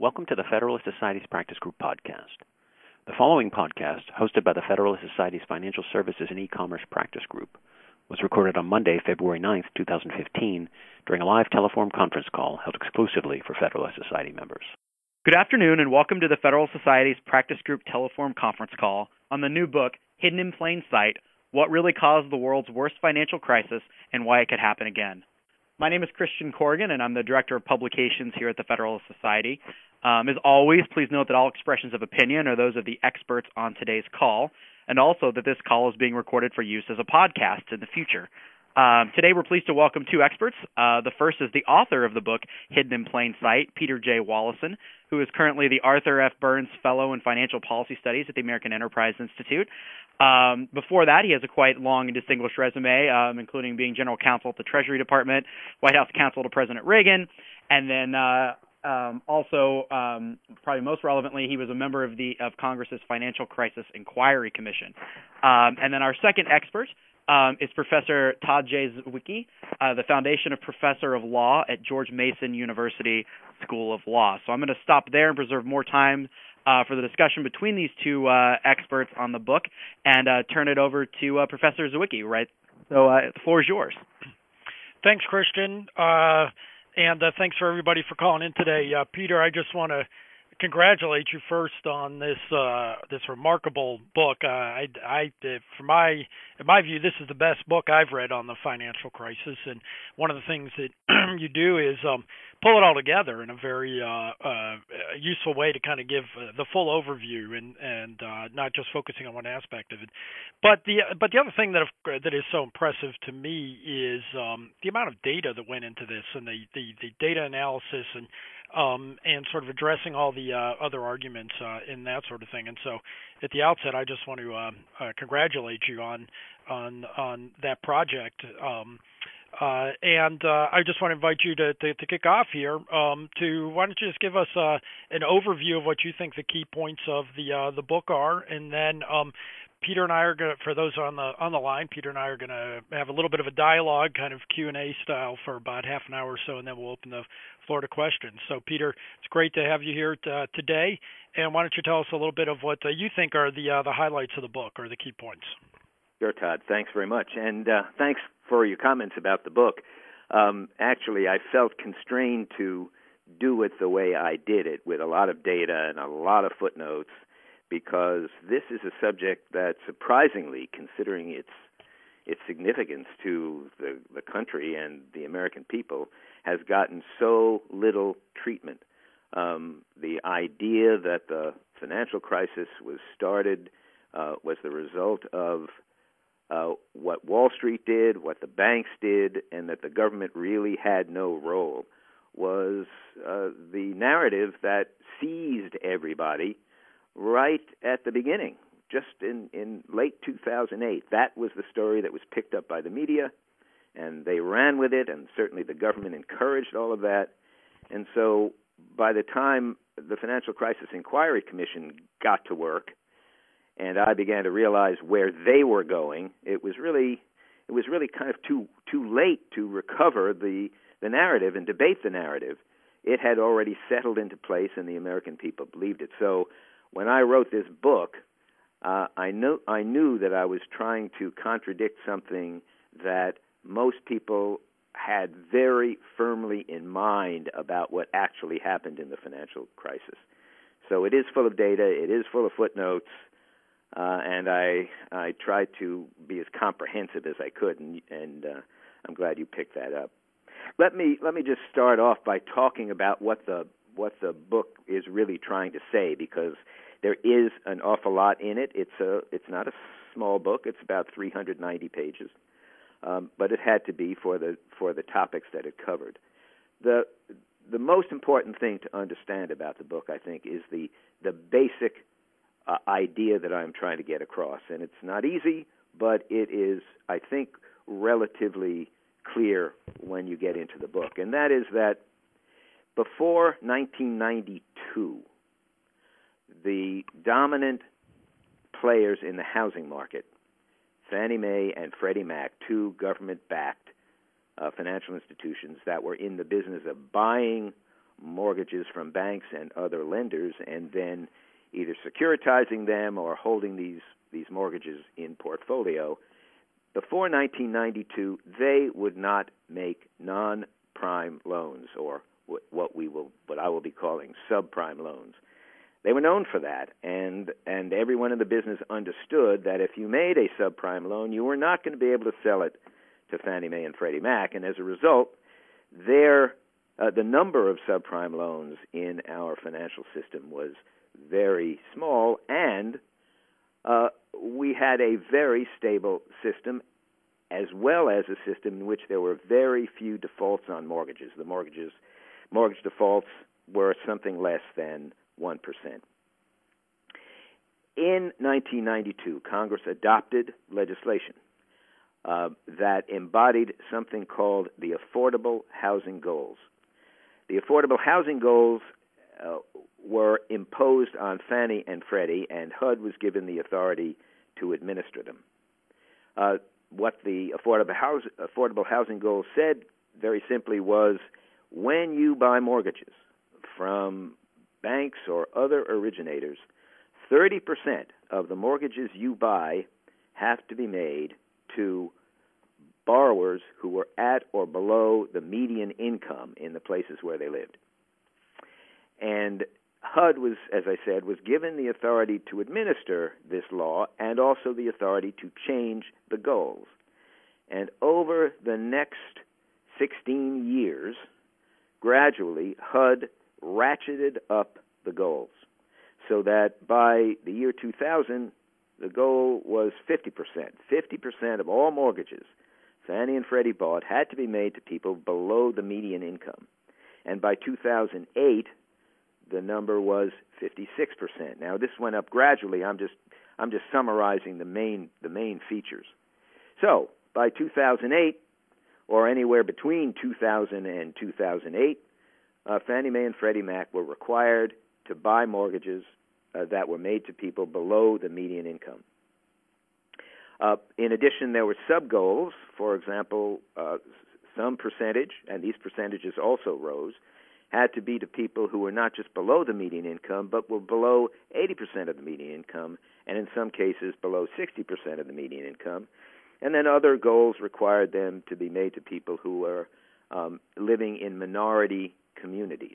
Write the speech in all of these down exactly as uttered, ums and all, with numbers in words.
Welcome to the Federalist Society's Practice Group podcast. The following podcast, hosted by the Federalist Society's Financial Services and E-Commerce Practice Group, was recorded on Monday, February ninth, two thousand fifteen, during a live telephone conference call held exclusively for Federalist Society members. Good afternoon, and welcome to the Federal Society's Practice Group Teleform conference call on the new book, Hidden in Plain Sight, What Really Caused the World's Worst Financial Crisis and Why It Could Happen Again. My name is Christian Corrigan, and I'm the Director of Publications here at the Federalist Society. Um, as always, please note that all expressions of opinion are those of the experts on today's call, and also that this call is being recorded for use as a podcast in the future. Um, today we're pleased to welcome two experts. Uh, the first is the author of the book, Hidden in Plain Sight, Peter J. Wallison, who is currently the Arthur F. Burns Fellow in Financial Policy Studies at the American Enterprise Institute. Um, before that, he has a quite long and distinguished resume, um, including being General Counsel at the Treasury Department, White House Counsel to President Reagan, and then uh, um, also, um, probably most relevantly, he was a member of the of Congress's Financial Crisis Inquiry Commission. Um, and then our second expert Um, is Professor Todd J. Zywicki, uh, the Foundation of Professor of Law at George Mason University School of Law. So I'm going to stop there and preserve more time uh, for the discussion between these two uh, experts on the book and uh, turn it over to uh, Professor Zywicki. Right? So uh, the floor is yours. Thanks, Christian, uh, and uh, thanks for everybody for calling in today. Uh, Peter, I just want to congratulate you first on this uh, this remarkable book. Uh, I, I, for my, in my view, this is the best book I've read on the financial crisis. And one of the things that you do is um, pull it all together in a very uh, uh, useful way to kind of give uh, the full overview and and uh, not just focusing on one aspect of it. But the but the other thing that that is so impressive to me is um, the amount of data that went into this and the the, the data analysis and Um, and sort of addressing all the uh, other arguments uh, in that sort of thing. And so, at the outset, I just want to uh, uh, congratulate you on on on that project. Um, uh, and uh, I just want to invite you to, to, to kick off here. Um, to why don't you just give us uh, an overview of what you think the key points of the uh, the book are, and then um, Peter and I are going to, for those on the on the line, Peter and I are going to have a little bit of a dialogue, kind of Q and A style, for about half an hour or so, and then we'll open the floor to questions. So, Peter, it's great to have you here t- uh, today, and why don't you tell us a little bit of what uh, you think are the uh, the highlights of the book or the key points? Sure, Todd. Thanks very much, and uh, thanks for your comments about the book. Um, actually, I felt constrained to do it the way I did it, with a lot of data and a lot of footnotes, because this is a subject that, surprisingly, considering its its significance to the, the country and the American people, has gotten so little treatment. Um, the idea that the financial crisis was started uh, was the result of uh, what Wall Street did, what the banks did, and that the government really had no role was uh, the narrative that seized everybody right at the beginning, just in, in late two thousand eight. That was the story that was picked up by the media, and they ran with it, and certainly the government encouraged all of that. And so by the time the Financial Crisis Inquiry Commission got to work, and I began to realize where they were going, it was really it was really kind of too too late to recover the, the narrative and debate the narrative. It had already settled into place, and the American people believed it. So when I wrote this book, uh, I knew I knew that I was trying to contradict something that most people had very firmly in mind about what actually happened in the financial crisis. So it is full of data, it is full of footnotes, uh, and I I tried to be as comprehensive as I could, and, and uh, I'm glad you picked that up. Let me let me just start off by talking about what the what the book is really trying to say, because there is an awful lot in it. It's a it's not a small book. It's about three hundred ninety pages. Um, but it had to be for the for the topics that it covered. The the most important thing to understand about the book, I think, is the the basic uh, idea that I'm trying to get across. And it's not easy, but it is, I think, relatively clear when you get into the book. And that is that before nineteen ninety-two, the dominant players in the housing market, Fannie Mae and Freddie Mac, two government-backed uh, financial institutions that were in the business of buying mortgages from banks and other lenders and then either securitizing them or holding these, these mortgages in portfolio. Before nineteen ninety-two, they would not make non-prime loans, or what we will, what I will be calling subprime loans. They were known for that, and and everyone in the business understood that if you made a subprime loan, you were not going to be able to sell it to Fannie Mae and Freddie Mac, and as a result, their uh, the number of subprime loans in our financial system was very small, and uh, we had a very stable system, as well as a system in which there were very few defaults on mortgages. The mortgages, mortgage defaults were something less than one percent. In nineteen ninety-two, Congress adopted legislation uh, that embodied something called the Affordable Housing Goals. The Affordable Housing Goals uh, were imposed on Fannie and Freddie, and H U D was given the authority to administer them. Uh, what the Affordable, House, Affordable Housing Goals said, very simply, was when you buy mortgages from banks or other originators, thirty percent of the mortgages you buy have to be made to borrowers who were at or below the median income in the places where they lived. And H U D was, as I said, was given the authority to administer this law and also the authority to change the goals. And over the next sixteen years, gradually, H U D ratcheted up the goals so that by the year two thousand, the goal was fifty percent. fifty percent of all mortgages Fannie and Freddie bought had to be made to people below the median income. And by two thousand eight, the number was fifty-six percent. Now, this went up gradually. I'm just I'm just summarizing the main the main features. So, by two thousand eight, or anywhere between two thousand and two thousand eight, uh, Fannie Mae and Freddie Mac were required to buy mortgages uh, that were made to people below the median income. Uh, in addition, there were sub-goals. For example, uh, some percentage, and these percentages also rose, had to be to people who were not just below the median income, but were below eighty percent of the median income, and in some cases below sixty percent of the median income. And then other goals required them to be made to people who were um, living in minority communities.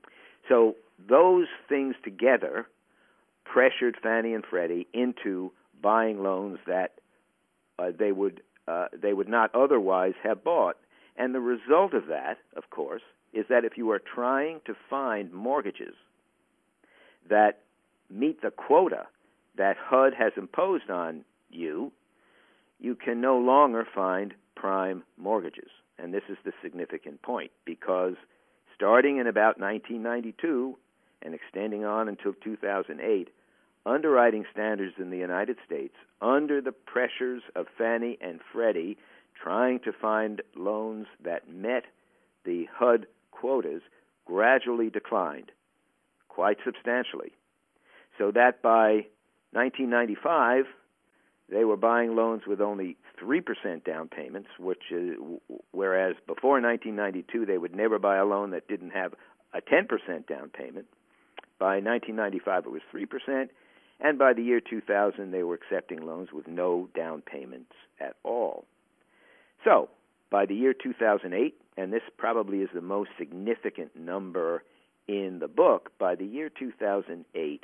So those things together pressured Fannie and Freddie into buying loans that uh, they would uh, they would not otherwise have bought. And the result of that, of course, is that if you are trying to find mortgages that meet the quota that H U D has imposed on you, you can no longer find prime mortgages. And this is the significant point, because starting in about nineteen ninety-two and extending on until two thousand eight, underwriting standards in the United States, under the pressures of Fannie and Freddie trying to find loans that met the H U D quotas, gradually declined quite substantially, so that by nineteen ninety-five, they were buying loans with only three percent down payments, which is, whereas before nineteen ninety-two, they would never buy a loan that didn't have a ten percent down payment. By nineteen ninety-five, it was three percent, and by the year two thousand, they were accepting loans with no down payments at all. So, by the year two thousand eight, and this probably is the most significant number in the book, by the year two thousand eight,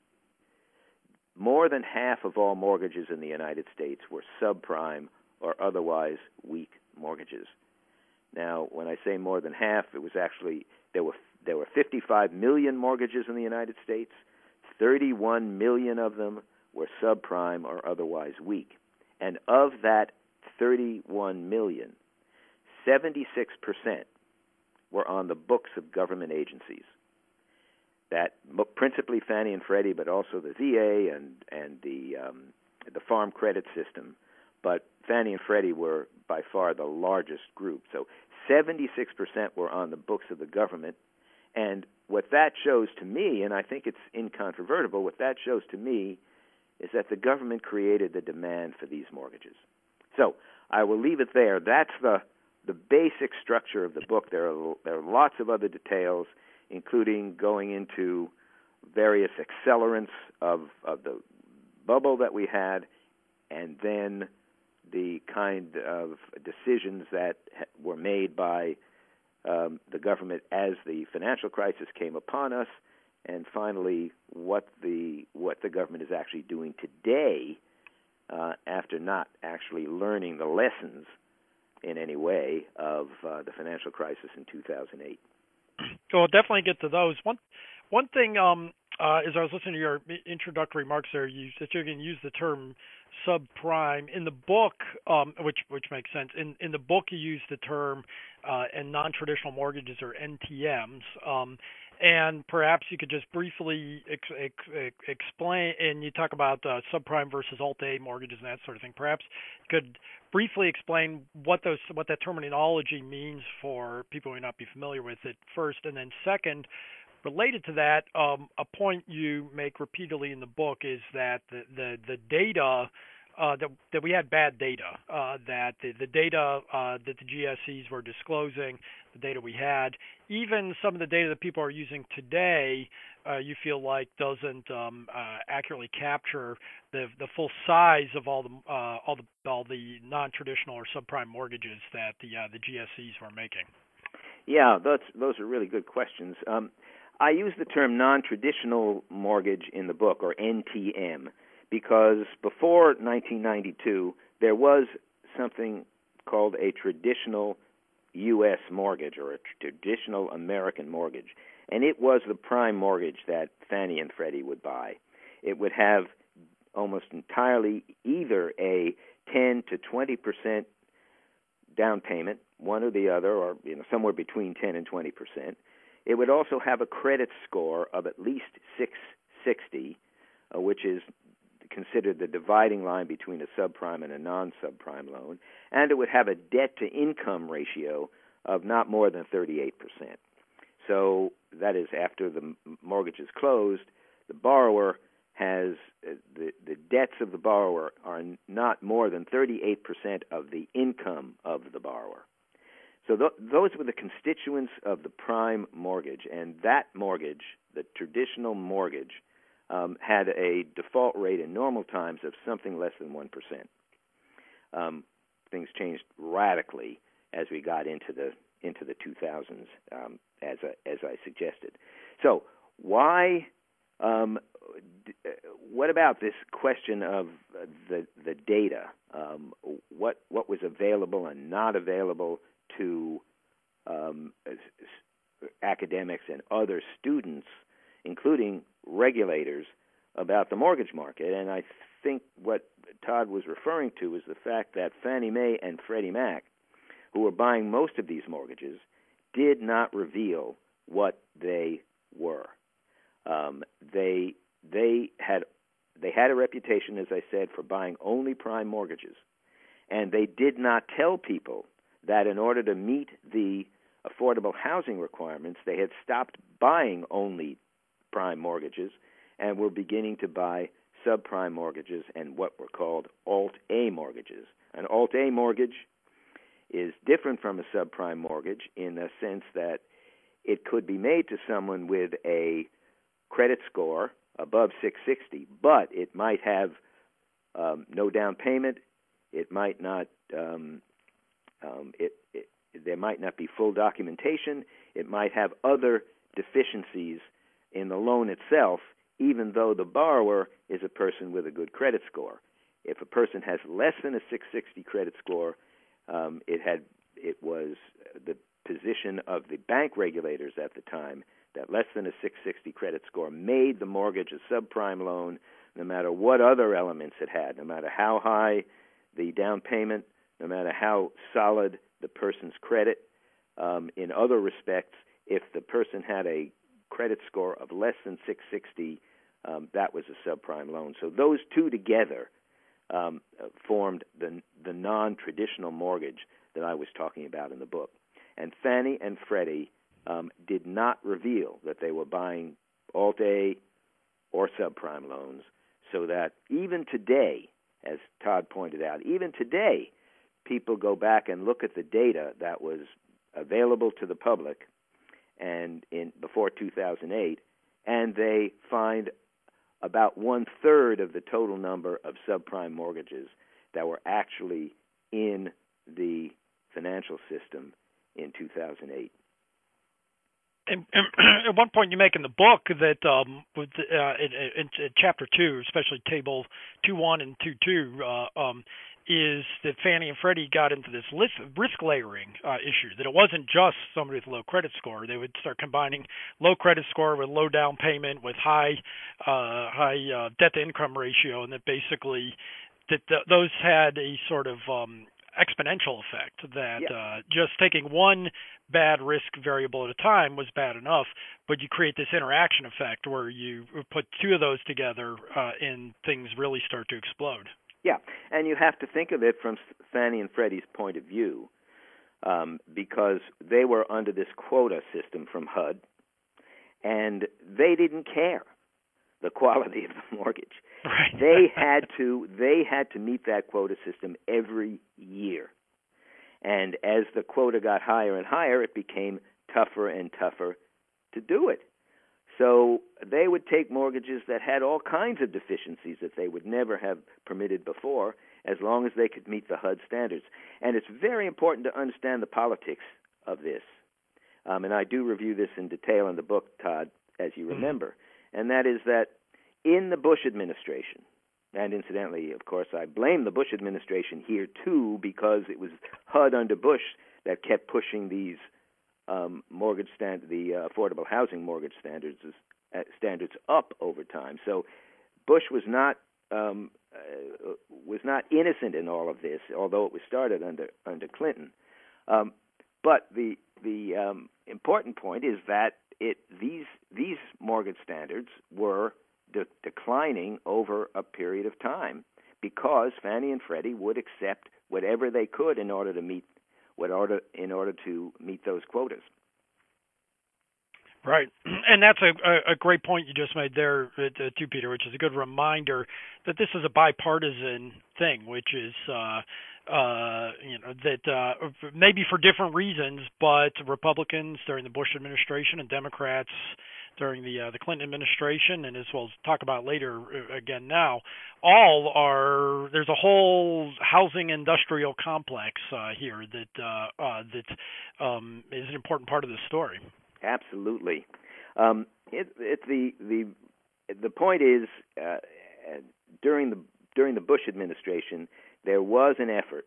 more than half of all mortgages in the United States were subprime or otherwise weak mortgages. Now, when I say more than half, it was actually, there were there were fifty-five million mortgages in the United States. thirty-one million of them were subprime or otherwise weak. And of that thirty-one million, seventy-six percent were on the books of government agencies. That principally Fannie and Freddie, but also the V A and and the um, the Farm Credit System. But Fannie and Freddie were by far the largest group. So seventy-six percent were on the books of the government. And what that shows to me, and I think it's incontrovertible, what that shows to me is that the government created the demand for these mortgages. So I will leave it there. That's the the basic structure of the book. There are there are lots of other details, including going into various accelerants of, of the bubble that we had, and then the kind of decisions that were made by um, the government as the financial crisis came upon us, and finally what the what the government is actually doing today uh, after not actually learning the lessons in any way of uh, the financial crisis in two thousand eight. So we'll definitely get to those. One one thing, um, uh, as I was listening to your introductory remarks there, you that you're going to use the term subprime in the book, um, which which makes sense. In in the book, you use the term uh, and non-traditional mortgages, or N T Ms. Um, and perhaps you could just briefly ex- ex- explain, and you talk about uh, subprime versus Alt-A mortgages and that sort of thing. Perhaps you could briefly explain what those what that terminology means for people who may not be familiar with it first, and then second, related to that, um, a point you make repeatedly in the book is that the the, the data uh, that that we had bad data, uh, that the, the data uh, that the G S Es were disclosing, the data we had, even some of the data that people are using today, uh, you feel like doesn't um, uh, accurately capture the the full size of all the uh, all the all the non-traditional or subprime mortgages that the uh, the G S Es were making. Yeah, those those are really good questions. Um, I use the term non-traditional mortgage in the book, or N T M, because before nineteen ninety-two, there was something called a traditional U S mortgage, or a traditional American mortgage, and it was the prime mortgage that Fannie and Freddie would buy. It would have almost entirely either a ten to twenty percent down payment, one or the other, or you know somewhere between ten and twenty percent. It would also have a credit score of at least six sixty, uh, which is considered the dividing line between a subprime and a non-subprime loan, and it would have a debt-to-income ratio of not more than thirty-eight percent. So that is, after the mortgage is closed, the borrower has uh, the, the debts of the borrower are not more than thirty-eight percent of the income of the borrower. So th- those were the constituents of the prime mortgage, and that mortgage, the traditional mortgage, um, had a default rate in normal times of something less than one percent. Um, things changed radically as we got into the into the two thousands, um, as I, as I suggested. So why? Um, d- what about this question of uh, the the data? Um, what what was available and not available to um, academics and other students, including regulators, about the mortgage market? And I think what Todd was referring to is the fact that Fannie Mae and Freddie Mac, who were buying most of these mortgages, did not reveal what they were. Um, they they had they had a reputation, as I said, for buying only prime mortgages, and they did not tell people that in order to meet the affordable housing requirements, they had stopped buying only prime mortgages and were beginning to buy subprime mortgages and what were called Alt-A mortgages. An Alt-A mortgage is different from a subprime mortgage in the sense that it could be made to someone with a credit score above six sixty, but it might have um, no down payment. It might not. Um, um, it, it there might not be full documentation. It might have other deficiencies in the loan itself, even though the borrower is a person with a good credit score. If a person has less than a six sixty credit score, um, it had it was the position of the bank regulators at the time that less than a six sixty credit score made the mortgage a subprime loan, no matter what other elements it had, no matter how high the down payment, no matter how solid the person's credit. Um, in other respects, if the person had a credit score of less than six sixty, um, that was a subprime loan. So those two together um, formed the the non-traditional mortgage that I was talking about in the book. And Fannie and Freddie um, did not reveal that they were buying Alt-A or subprime loans, so that even today, as Todd pointed out, even today, people go back and look at the data that was available to the public and in before two thousand eight, and they find about one third of the total number of subprime mortgages that were actually in the financial system in two thousand eight. And, and at one point you make in the book that um, with, uh, in, in, in chapter two, especially table two one and two two, uh, um, is that Fannie and Freddie got into this list, risk layering uh, issue, that it wasn't just somebody with low credit score. They would start combining low credit score with low down payment with high uh, high uh, debt-to-income ratio, and that basically that th- those had a sort of um, exponential effect, that yeah. uh, just taking one bad risk variable at a time was bad enough, but you create this interaction effect where you put two of those together uh, and things really start to explode. Yeah, and you have to think of it from Fannie and Freddie's point of view, um, because they were under this quota system from H U D, and they didn't care the quality of the mortgage. Right. They had to they had to meet that quota system every year. And as the quota got higher and higher, it became tougher and tougher to do it. So they would take mortgages that had all kinds of deficiencies that they would never have permitted before, as long as they could meet the H U D standards. And it's very important to understand the politics of this. Um, and I do review this in detail in the book, Todd, as you remember. Mm-hmm. And that is that in the Bush administration, and incidentally, of course, I blame the Bush administration here, too, because it was H U D under Bush that kept pushing these um, mortgage stand, the uh, affordable housing mortgage standards uh, standards up over time. So Bush was not um, uh, was not innocent in all of this, although it was started under under Clinton. Um, but the the um, important point is that it these these mortgage standards were de- declining over a period of time because Fannie and Freddie would accept whatever they could in order to meet what order in order to meet those quotas. Right, and that's a, a great point you just made there, uh, too, Peter, which is a good reminder that this is a bipartisan thing, which is, uh, uh, you know, that uh, maybe for different reasons, but Republicans during the Bush administration and Democrats during the uh, the Clinton administration, and as well as talk about later uh, again now, all are there's a whole housing industrial complex uh, here that uh, uh, that um, is an important part of the story. Absolutely. Um, it, it, the the the point is uh, during the during the Bush administration there was an effort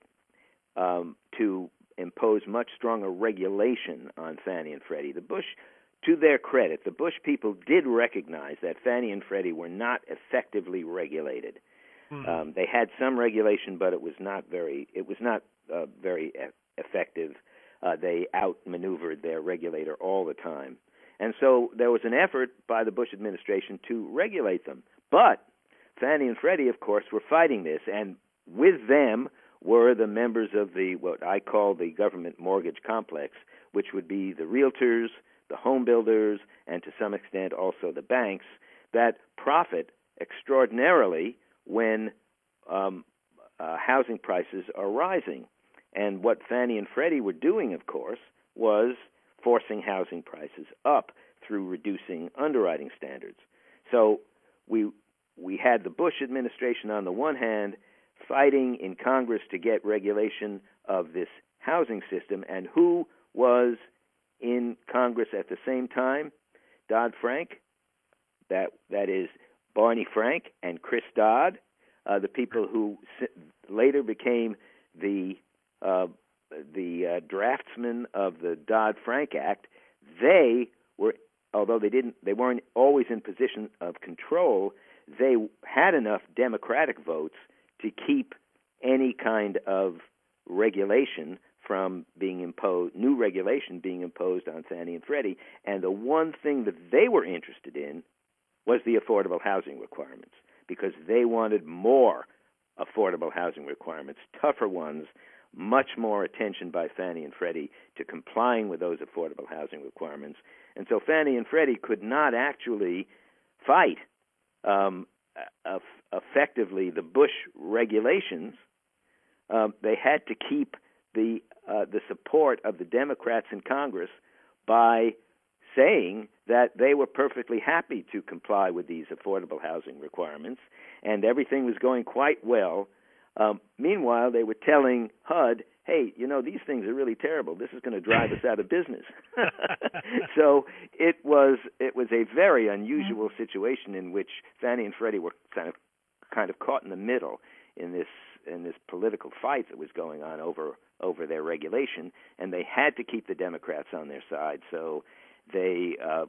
um, to impose much stronger regulation on Fannie and Freddie. The Bush, to their credit, the Bush people did recognize that Fannie and Freddie were not effectively regulated. Mm-hmm. Um, they had some regulation, but it was not very it was not uh, very e- effective. Uh, they outmaneuvered their regulator all the time. And so there was an effort by the Bush administration to regulate them. But Fannie and Freddie, of course, were fighting this, and with them were the members of the what I call the government mortgage complex, which would be the realtors, the home builders, and to some extent also the banks, that profit extraordinarily when um, uh, housing prices are rising. And what Fannie and Freddie were doing, of course, was forcing housing prices up through reducing underwriting standards. So we we had the Bush administration on the one hand fighting in Congress to get regulation of this housing system, and who was in Congress at the same time? Dodd-Frank, that that is Barney Frank and Chris Dodd, uh, the people who later became the Uh, the uh, draftsmen of the Dodd-Frank Act. They were, although they didn't, they weren't always in position of control. They had enough Democratic votes to keep any kind of regulation from being imposed, new regulation being imposed on Fannie and Freddie. And the one thing that they were interested in was the affordable housing requirements, because they wanted more affordable housing requirements, tougher ones, much more attention by Fannie and Freddie to complying with those affordable housing requirements. And so Fannie and Freddie could not actually fight um, uh, effectively the Bush regulations. Um, they had to keep the uh, the support of the Democrats in Congress by saying that they were perfectly happy to comply with these affordable housing requirements, and everything was going quite well. Um, meanwhile, they were telling H U D, hey, you know, these things are really terrible. This is going to drive us out of business. So it was it was a very unusual situation in which Fannie and Freddie were kind of kind of caught in the middle in this in this political fight that was going on over over their regulation, and they had to keep the Democrats on their side. So they uh,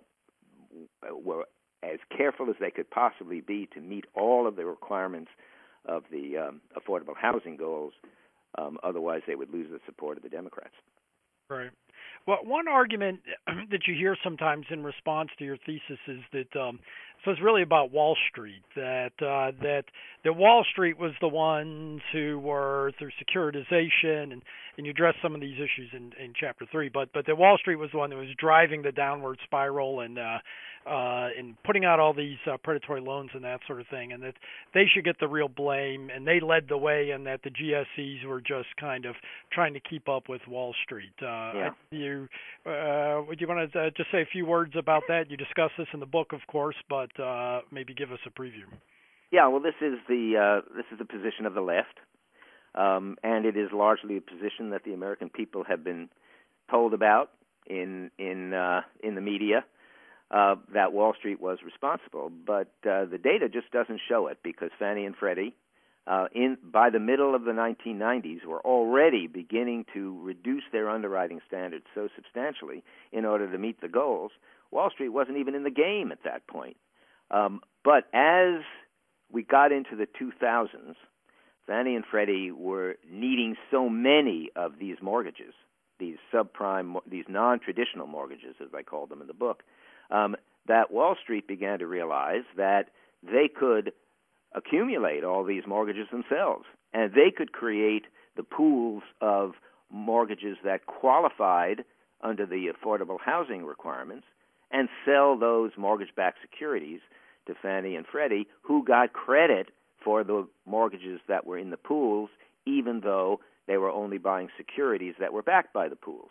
were as careful as they could possibly be to meet all of the requirements of the um, affordable housing goals. Um, otherwise, they would lose the support of the Democrats. Right. Well, one argument that you hear sometimes in response to your thesis is that um, so it's really about Wall Street. That uh, that that Wall Street was the ones who were through securitization, and, and you address some of these issues in, in chapter three. But but that Wall Street was the one that was driving the downward spiral and uh, uh, and putting out all these uh, predatory loans and that sort of thing, and that they should get the real blame, and they led the way, and that the G S Es were just kind of trying to keep up with Wall Street. Uh, yeah. You uh, would you want to uh, just say a few words about that? You discuss this in the book, of course, but uh, maybe give us a preview. Yeah, well, this is the uh, this is the position of the left, um, and it is largely a position that the American people have been told about in in uh, in the media, uh, that Wall Street was responsible. But uh, the data just doesn't show it, because Fannie and Freddie, uh, in by the middle of the nineteen nineties, were already beginning to reduce their underwriting standards so substantially in order to meet the goals. Wall Street wasn't even in the game at that point. Um, but as we got into the two thousands, Fannie and Freddie were needing so many of these mortgages, these subprime, these non-traditional mortgages, as I called them in the book, um, that Wall Street began to realize that they could accumulate all these mortgages themselves, and they could create the pools of mortgages that qualified under the affordable housing requirements and sell those mortgage-backed securities to Fannie and Freddie, who got credit for the mortgages that were in the pools, even though they were only buying securities that were backed by the pools.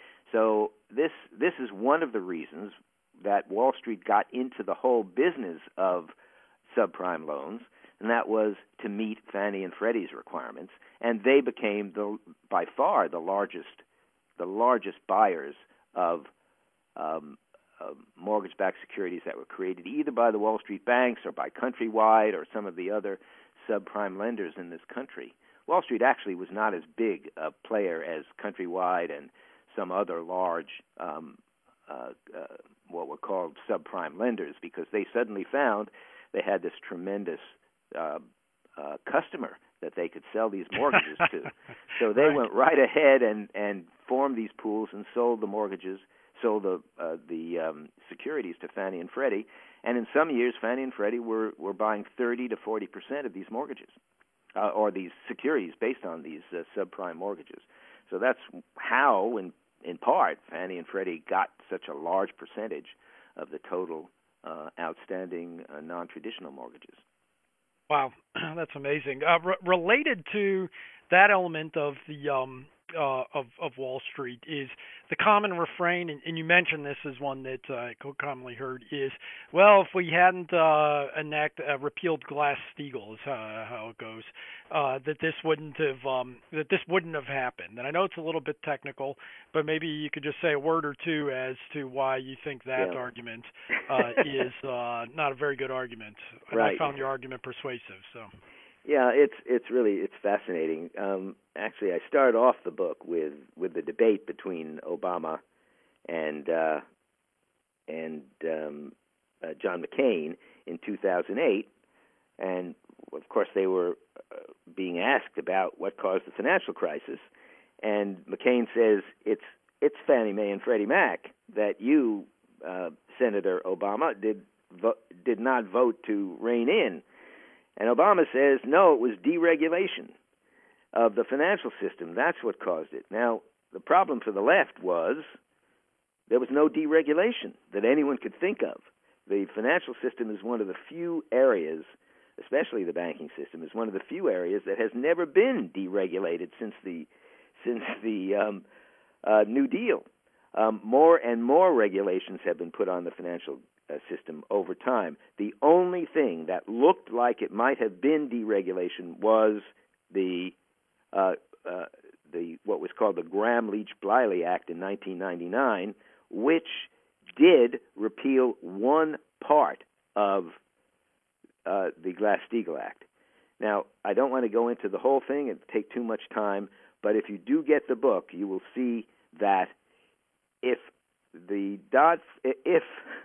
So this this is one of the reasons that Wall Street got into the whole business of subprime loans, and that was to meet Fannie and Freddie's requirements, and they became the by far the largest the largest buyers of um, Uh, mortgage-backed securities that were created either by the Wall Street banks or by Countrywide or some of the other subprime lenders in this country. Wall Street actually was not as big a player as Countrywide and some other large, um, uh, uh, what were called subprime lenders, because they suddenly found they had this tremendous uh, uh, customer that they could sell these mortgages to. So they right. went right ahead and, and formed these pools and sold the mortgages, sold the uh, the um, securities to Fannie and Freddie, and in some years Fannie and Freddie were, were buying thirty to forty percent of these mortgages, uh, or these securities based on these uh, subprime mortgages. So that's how, in in part, Fannie and Freddie got such a large percentage of the total uh, outstanding uh, non-traditional mortgages. Wow, that's amazing. Uh, re- related to that element of the um, uh, of of Wall Street is the common refrain, and, and you mentioned this as one that uh, I commonly heard, is, well, if we hadn't uh, enact uh, repealed Glass-Steagall, is how, how it goes, uh, that this wouldn't have um, that this wouldn't have happened. And I know it's a little bit technical, but maybe you could just say a word or two as to why you think that yeah. argument uh, is uh, not a very good argument. And right. I found your argument persuasive. So. Yeah, it's it's really it's fascinating. Um, actually, I start off the book with, with the debate between Obama and uh, and um, uh, John McCain in two thousand eight, and of course they were uh, being asked about what caused the financial crisis, and McCain says it's it's Fannie Mae and Freddie Mac that you, uh, Senator Obama, did vo- did not vote to rein in. And Obama says, no, it was deregulation of the financial system. That's what caused it. Now, the problem for the left was there was no deregulation that anyone could think of. The financial system is one of the few areas, especially the banking system, is one of the few areas that has never been deregulated since the since the um, uh, New Deal. Um, more and more regulations have been put on the financial uh, system over time. The only thing that looked like it might have been deregulation was the uh, uh, the what was called the Gramm-Leach-Bliley Act in nineteen ninety-nine, which did repeal one part of uh, the Glass-Steagall Act. Now, I don't want to go into the whole thing and take too much time, but if you do get the book, you will see that if the Dodd, if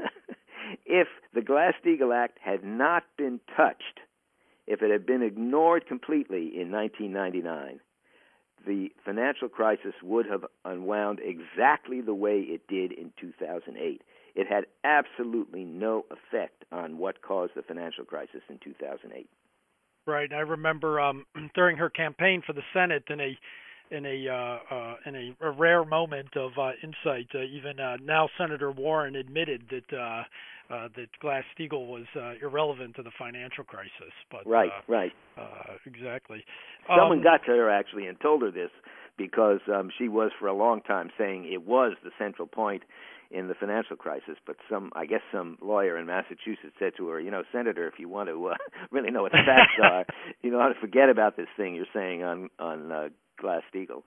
if the Glass-Steagall Act had not been touched, if it had been ignored completely in nineteen ninety-nine, the financial crisis would have unwound exactly the way it did in two thousand eight. It had absolutely no effect on what caused the financial crisis in two thousand eight. Right. I remember um, during her campaign for the Senate, in a in a uh, uh, in a, a rare moment of uh, insight, uh, even uh, now Senator Warren admitted that uh, uh, that Glass-Steagall was uh, irrelevant to the financial crisis. But right, uh, right, uh, exactly. Someone um, got to her actually and told her this because um, she was for a long time saying it was the central point in the financial crisis, but some, I guess some lawyer in Massachusetts said to her, you know, Senator, if you want to uh, really know what the facts are, you know how to forget about this thing you're saying on, on uh, Glass-Steagall.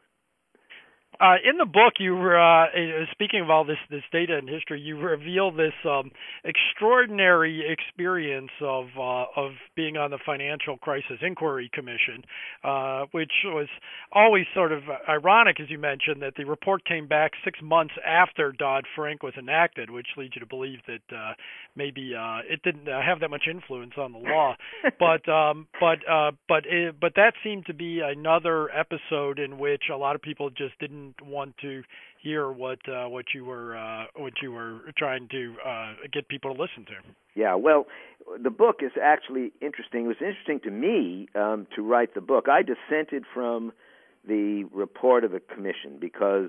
Uh, in the book, you were uh, speaking of all this, this data and history. You reveal this um, extraordinary experience of uh, of being on the Financial Crisis Inquiry Commission, uh, which was always sort of ironic, as you mentioned, that the report came back six months after Dodd-Frank was enacted, which leads you to believe that uh, maybe uh, it didn't uh, have that much influence on the law. but um, but uh, but it, but that seemed to be another episode in which a lot of people just didn't want to hear what uh, what you were uh, what you were trying to uh, get people to listen to. Yeah, well, the book is actually interesting. It was interesting to me um, to write the book. I dissented from the report of the commission because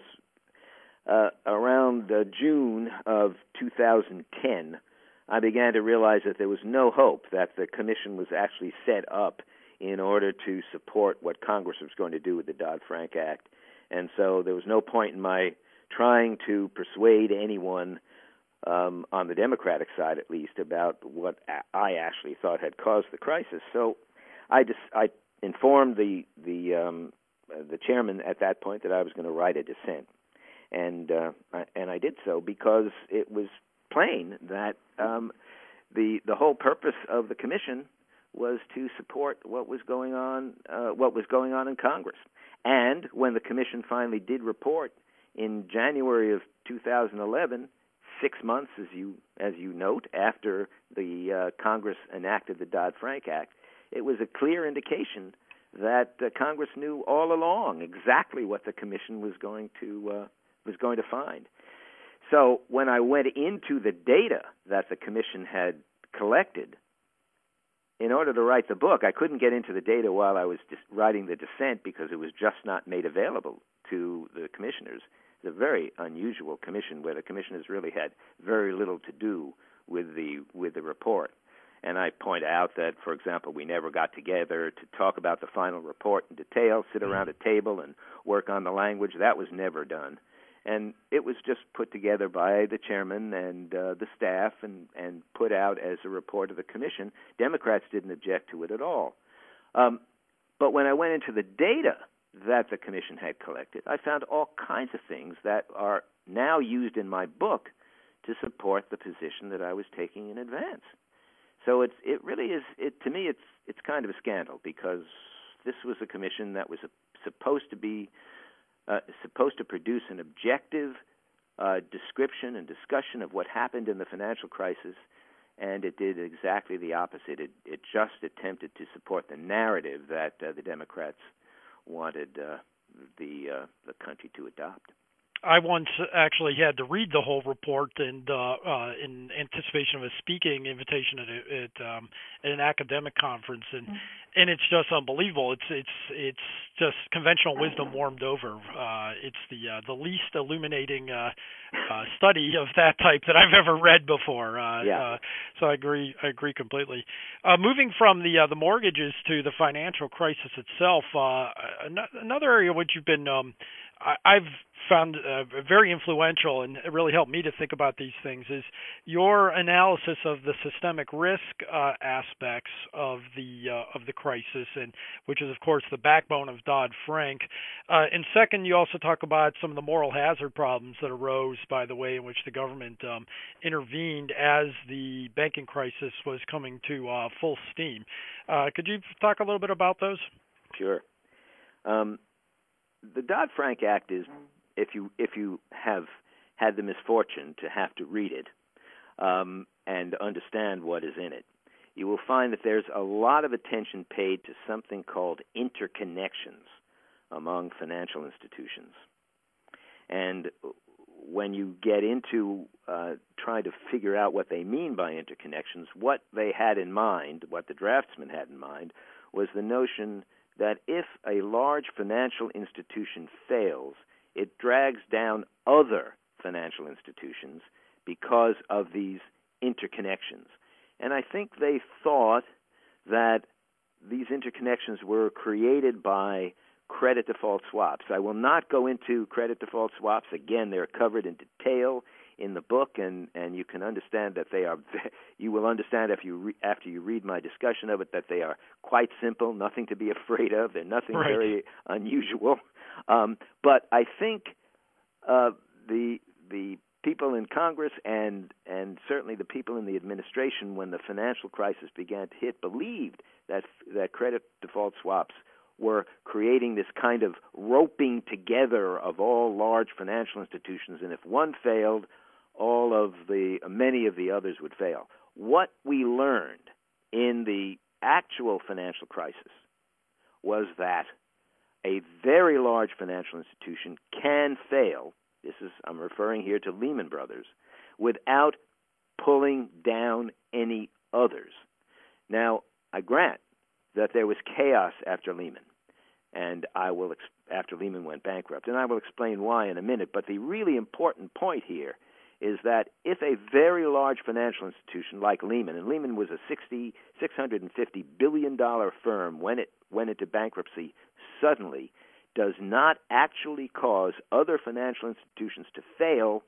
uh, around uh, June of two thousand ten, I began to realize that there was no hope that the commission was actually set up in order to support what Congress was going to do with the Dodd-Frank Act. And so there was no point in my trying to persuade anyone, um, on the Democratic side at least, about what I actually thought had caused the crisis. So I just I informed the the um, the chairman at that point that I was going to write a dissent, and uh, I, and I did so because it was plain that um, the the whole purpose of the commission was to support what was going on uh, what was going on in Congress. And when the commission finally did report in January of two thousand eleven, six months, as you as you note, after the uh, Congress enacted the Dodd-Frank Act, it was a clear indication that uh, Congress knew all along exactly what the commission was going to uh, was going to find. So when I went into the data that the commission had collected, in order to write the book, I couldn't get into the data while I was just writing the dissent because it was just not made available to the commissioners. It's a very unusual commission where the commissioners really had very little to do with the with the report. And I point out that, for example, we never got together to talk about the final report in detail, sit around a table and work on the language. That was never done. And it was just put together by the chairman and uh, the staff and, and put out as a report of the commission. Democrats didn't object to it at all. Um, but when I went into the data that the commission had collected, I found all kinds of things that are now used in my book to support the position that I was taking in advance. So it's it really is it to me it's it's kind of a scandal because this was a commission that was a, supposed to be Uh, supposed to produce an objective uh, description and discussion of what happened in the financial crisis, and it did exactly the opposite. It, it just attempted to support the narrative that uh, the Democrats wanted uh, the uh, the country to adopt. I once actually had to read the whole report and uh, uh, in anticipation of a speaking invitation at, a, at, um, at an academic conference, and mm-hmm. and it's just unbelievable. It's it's it's just conventional wisdom warmed over. Uh, it's the uh, the least illuminating uh, uh, study of that type that I've ever read before. Uh, yeah. uh, so I agree. I agree completely. Uh, moving from the uh, the mortgages to the financial crisis itself, uh, another area which you've been um, I, I've found uh, very influential and it really helped me to think about these things is your analysis of the systemic risk uh, aspects of the uh, of the crisis, and which is of course the backbone of Dodd-Frank. Uh, and second, you also talk about some of the moral hazard problems that arose by the way in which the government um, intervened as the banking crisis was coming to uh, full steam. Uh, could you talk a little bit about those? Sure. Um, the Dodd-Frank Act is, if you if you have had the misfortune to have to read it um, and understand what is in it, you will find that there's a lot of attention paid to something called interconnections among financial institutions. And when you get into uh, trying to figure out what they mean by interconnections, what they had in mind, what the draftsman had in mind, was the notion that if a large financial institution fails, it drags down other financial institutions because of these interconnections. And I think they thought that these interconnections were created by credit default swaps. I will not go into credit default swaps. Again, they're covered in detail in the book, and, and you can understand that they are, you will understand if you re, after you read my discussion of it, that they are quite simple, nothing to be afraid of. They're nothing right. very unusual. Um, but I think uh, the the people in Congress and and certainly the people in the administration, when the financial crisis began to hit, believed that that credit default swaps were creating this kind of roping together of all large financial institutions, and if one failed, all of the many of the others would fail. What we learned in the actual financial crisis was that a very large financial institution can fail. This is, I'm referring here to Lehman Brothers, without pulling down any others. Now, I grant that there was chaos after Lehman, and I will after Lehman went bankrupt, and I will explain why in a minute. But the really important point here is that if a very large financial institution like Lehman, and Lehman was a sixty, six hundred fifty billion dollars firm when it went into bankruptcy suddenly, does not actually cause other financial institutions to fail,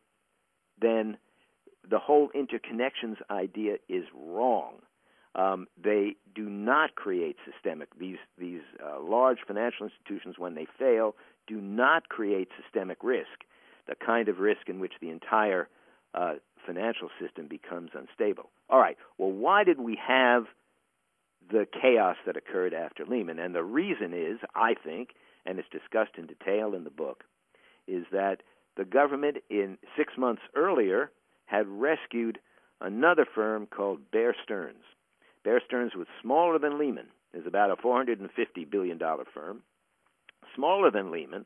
then the whole interconnections idea is wrong. Um, they do not create systemic, these, these uh, large financial institutions, when they fail, do not create systemic risk, the kind of risk in which the entire uh, financial system becomes unstable. All right, well, why did we have the chaos that occurred after Lehman? And the reason is, I think, and it's discussed in detail in the book, is that the government in six months earlier had rescued another firm called Bear Stearns. Bear Stearns was smaller than Lehman. It's about a four hundred fifty billion dollars firm, smaller than Lehman,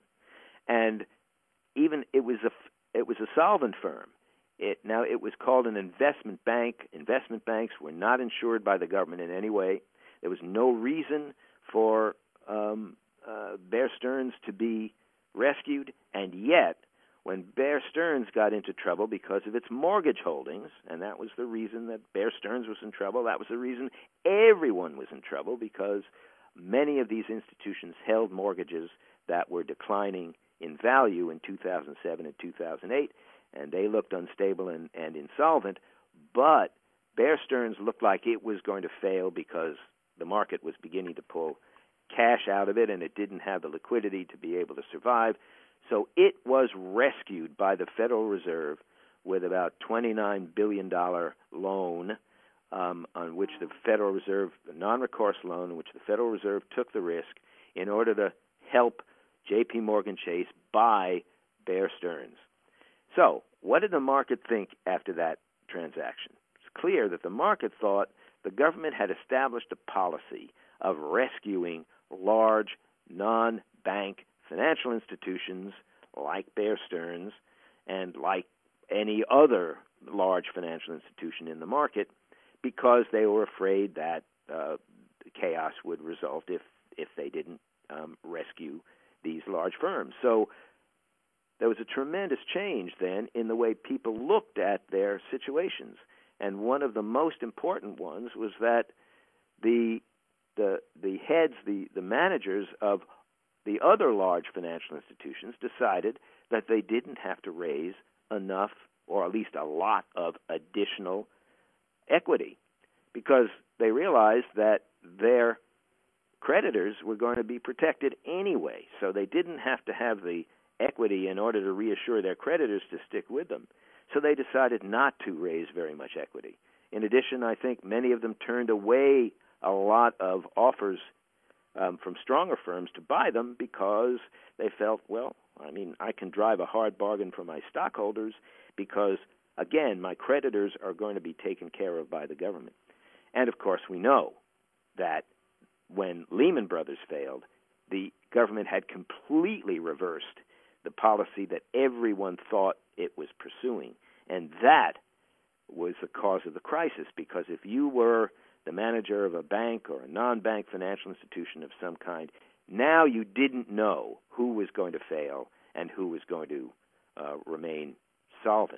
and even it was a it was a solvent firm. It, now, it was called an investment bank. Investment banks were not insured by the government in any way. There was no reason for um, uh, Bear Stearns to be rescued, and yet, when Bear Stearns got into trouble because of its mortgage holdings, and that was the reason that Bear Stearns was in trouble, that was the reason everyone was in trouble, because many of these institutions held mortgages that were declining in value in two thousand seven and two thousand eight, and they looked unstable and, and insolvent, but Bear Stearns looked like it was going to fail because the market was beginning to pull cash out of it, and it didn't have the liquidity to be able to survive. So it was rescued by the Federal Reserve with about twenty-nine billion dollars loan um, on which the Federal Reserve, a non-recourse loan in which the Federal Reserve took the risk in order to help J P. Morgan Chase buy Bear Stearns. So what did the market think after that transaction? It's clear that the market thought the government had established a policy of rescuing large non-bank financial institutions like Bear Stearns and like any other large financial institution in the market, because they were afraid that uh, chaos would result if, if they didn't um, rescue these large firms. So there was a tremendous change then in the way people looked at their situations. And one of the most important ones was that the the the heads, the, the managers of the other large financial institutions decided that they didn't have to raise enough, or at least a lot of additional equity, because they realized that their creditors were going to be protected anyway. So they didn't have to have the equity in order to reassure their creditors to stick with them. So they decided not to raise very much equity. In addition, I think many of them turned away a lot of offers um, from stronger firms to buy them because they felt, well, I mean, I can drive a hard bargain for my stockholders because, again, my creditors are going to be taken care of by the government. And, of course, we know that when Lehman Brothers failed, the government had completely reversed the policy that everyone thought it was pursuing. And that was the cause of the crisis, because if you were the manager of a bank or a non-bank financial institution of some kind, now you didn't know who was going to fail and who was going to uh, remain solvent.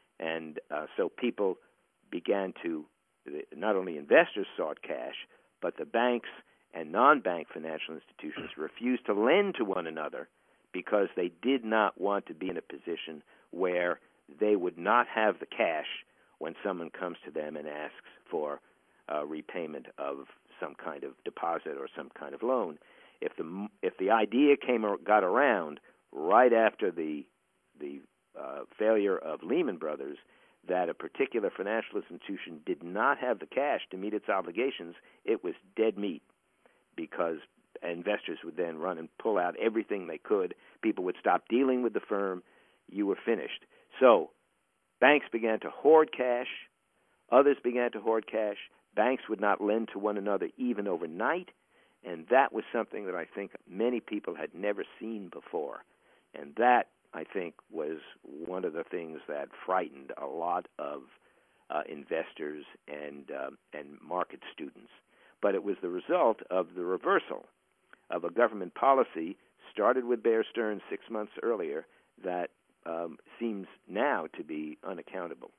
And uh, so people began to, not only investors sought cash, but the banks and non-bank financial institutions refused to lend to one another because they did not want to be in a position where they would not have the cash when someone comes to them and asks for uh, repayment of some kind of deposit or some kind of loan. If the if the idea came or got around right after the the uh, failure of Lehman Brothers that a particular financial institution did not have the cash to meet its obligations, it was dead meat, because investors would then run and pull out everything they could. People would stop dealing with the firm. You were finished. So banks began to hoard cash. Others began to hoard cash. Banks would not lend to one another even overnight. And that was something that I think many people had never seen before. And that, I think, was one of the things that frightened a lot of uh, investors and uh, and market students. But it was the result of the reversal of a government policy started with Bear Stearns six months earlier that um, seems now to be unaccountable.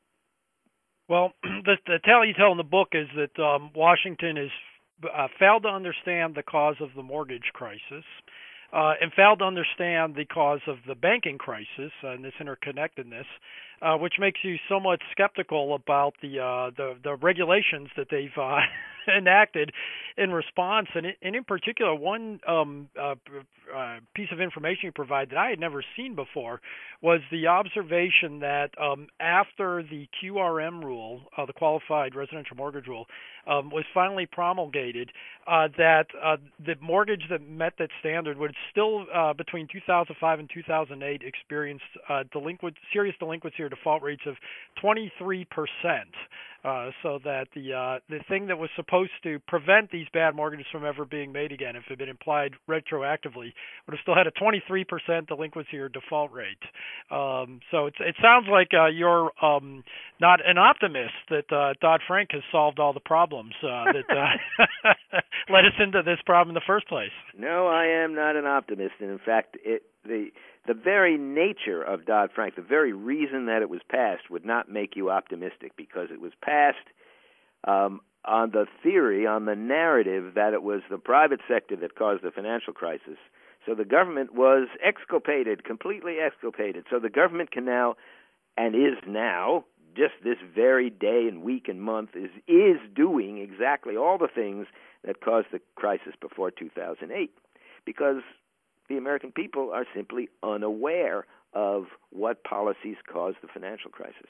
Well, the, the tale you tell in the book is that um, Washington has uh, failed to understand the cause of the mortgage crisis uh, and failed to understand the cause of the banking crisis uh, and this interconnectedness, uh, which makes you somewhat skeptical about the uh, the, the regulations that they've uh, enacted in response. And, and in particular, one um, uh, uh, piece of information you provide that I had never seen before was the observation that um, after the Q R M rule, uh, the Qualified Residential Mortgage Rule, um, was finally promulgated, uh, that uh, the mortgage that met that standard would still, uh, between two thousand five and two thousand eight, experience uh, delinquent, serious delinquency or default rates of twenty-three percent. Uh, so that the uh, the thing that was supposed to prevent these bad mortgages from ever being made again, if it had been applied retroactively, would have still had a twenty-three percent delinquency or default rate. Um, so it's, it sounds like uh, you're um, not an optimist that uh, Dodd-Frank has solved all the problems uh, that uh, led us into this problem in the first place. No, I am not an optimist. And in fact, it, the the very nature of Dodd-Frank, the very reason that it was passed, would not make you optimistic, because it was passed um, on the theory, on the narrative that it was the private sector that caused the financial crisis. So the government was exculpated, completely exculpated. So the government can now, and is now, just this very day and week and month, is is doing exactly all the things that caused the crisis before two thousand eight, because the American people are simply unaware of what policies caused the financial crisis.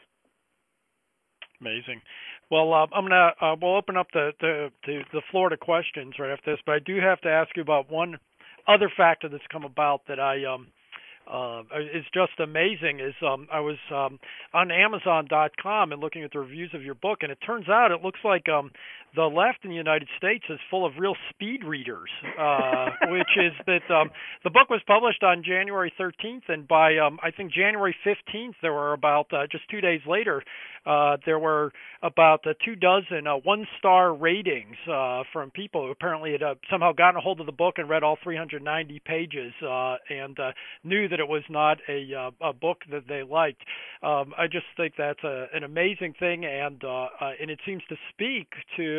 Amazing. Well, uh, I'm gonna uh, we'll open up the, the the the floor to questions right after this, but I do have to ask you about one other factor that's come about that I um uh is just amazing. Is um I was um on Amazon dot com and looking at the reviews of your book, and it turns out it looks like um the left in the United States is full of real speed readers, uh, which is that um, the book was published on January thirteenth, and by um, I think January fifteenth, there were about uh, just two days later, uh, there were about uh, two dozen uh, one-star ratings uh, from people who apparently had uh, somehow gotten a hold of the book and read all three hundred ninety pages uh, and uh, knew that it was not a, uh, a book that they liked. Um, I just think that's a, an amazing thing, and uh, uh, and it seems to speak to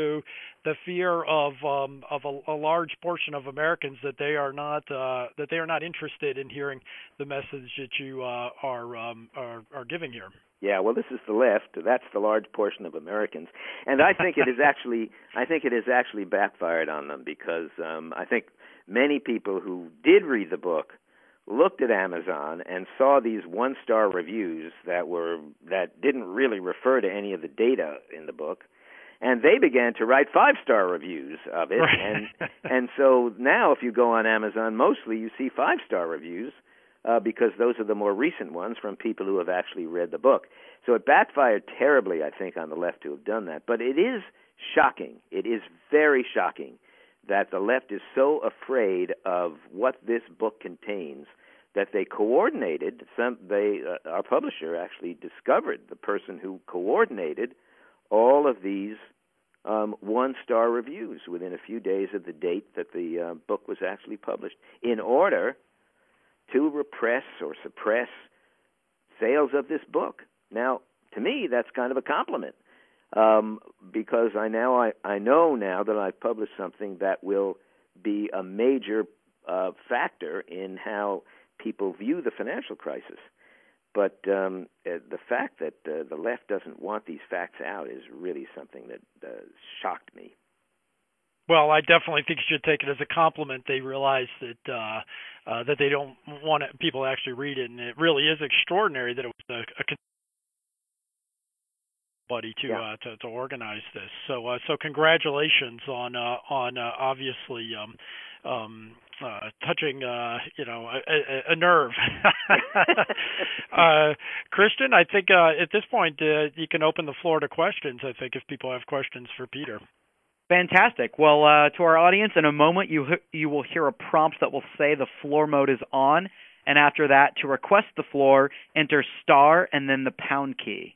to the fear of um, of a, a large portion of Americans that they are not uh, that they are not interested in hearing the message that you uh, are, um, are are giving here. Yeah, well, this is the left. That's the large portion of Americans, and I think it is actually I think it has actually backfired on them because um, I think many people who did read the book looked at Amazon and saw these one-star reviews that were that didn't really refer to any of the data in the book, and they began to write five-star reviews of it. Right. and and so now, if you go on Amazon, mostly you see five-star reviews uh, because those are the more recent ones from people who have actually read the book. So it backfired terribly, I think, on the left to have done that. But it is shocking. It is very shocking that the left is so afraid of what this book contains that they coordinated. Some they uh, our publisher actually discovered the person who coordinated all of these um, one-star reviews within a few days of the date that the uh, book was actually published, in order to repress or suppress sales of this book. Now, to me, that's kind of a compliment. Um, because I now I, I know now that I've published something that will be a major uh, factor in how people view the financial crisis. But um, uh, the fact that uh, the left doesn't want these facts out is really something that uh, shocked me. Well, I definitely think you should take it as a compliment. They realize that uh, uh, that they don't want people to actually read it, and it really is extraordinary that it was a, a buddy to, yeah. uh, to to organize this. So uh, so congratulations on uh, on uh, obviously um, um, uh, touching uh, you know a, a, a nerve. uh, Christian, I think uh, at this point uh, you can open the floor to questions. I think if people have questions for Peter. Fantastic. Well, uh, to our audience, in a moment you you will hear a prompt that will say the floor mode is on, and after that, to request the floor, enter star and then the pound key.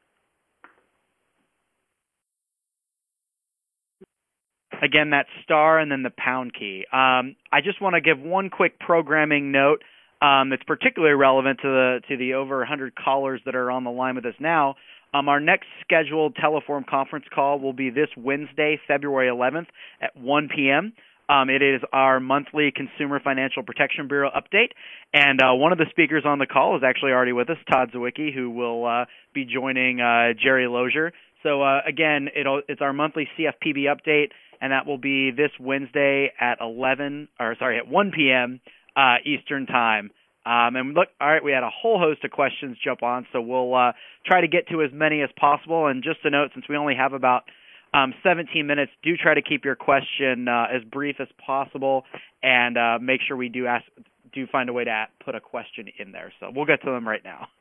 Again, that's star and then the pound key. Um, I just want to give one quick programming note um, that's particularly relevant to the to the over one hundred callers that are on the line with us now. Um, our next scheduled Teleform conference call will be this Wednesday, February eleventh at one p.m. Um, it is our monthly Consumer Financial Protection Bureau update, and uh, one of the speakers on the call is actually already with us, Todd Zywicki, who will uh, be joining uh, Jerry Lozier. So uh, again, it'll, it's our monthly C F P B update, and that will be this Wednesday at eleven, or sorry, at one p.m. Uh, Eastern Time. Um, and look, all right, we had a whole host of questions jump on, so we'll uh, try to get to as many as possible. And just a note, since we only have about um, seventeen minutes, do try to keep your question uh, as brief as possible, and uh, make sure we do ask, do find a way to put a question in there. So we'll get to them right now.